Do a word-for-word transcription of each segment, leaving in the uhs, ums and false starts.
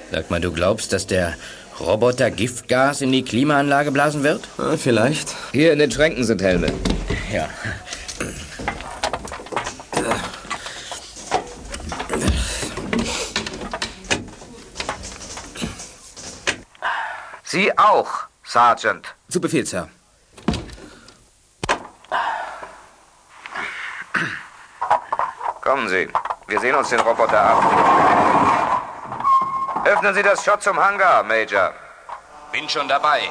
Sag mal, du glaubst, dass der Roboter Giftgas in die Klimaanlage blasen wird? Ja, vielleicht. Hier in den Schränken sind Helme. Ja. Sie auch, Sergeant. Zu Befehl, Sir. Kommen Sie, wir sehen uns den Roboter an. Öffnen Sie das Schott zum Hangar, Major. Bin schon dabei.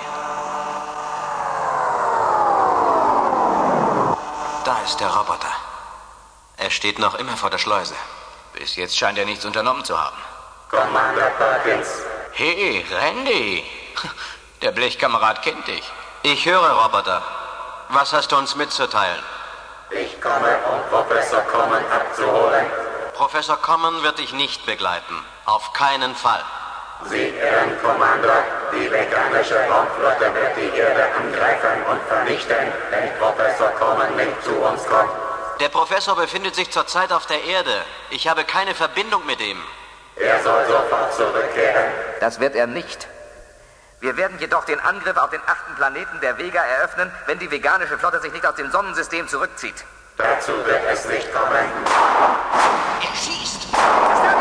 Da ist der Roboter. Er steht noch immer vor der Schleuse. Bis jetzt scheint er nichts unternommen zu haben. Commander Perkins. Hey, Randy. Der Blechkamerad kennt dich. Ich höre, Roboter. Was hast du uns mitzuteilen? Ich komme, um Professor Common abzuholen. Professor Common wird dich nicht begleiten. Auf keinen Fall. Sie irren, Commander. Die veganische Raumflotte wird die Erde angreifen und vernichten, wenn Professor Common nicht zu uns kommt. Der Professor befindet sich zurzeit auf der Erde. Ich habe keine Verbindung mit ihm. Er soll sofort zurückkehren. Das wird er nicht. Wir werden jedoch den Angriff auf den achten Planeten der Vega eröffnen, wenn die veganische Flotte sich nicht aus dem Sonnensystem zurückzieht. Dazu wird es nicht kommen. Er schießt!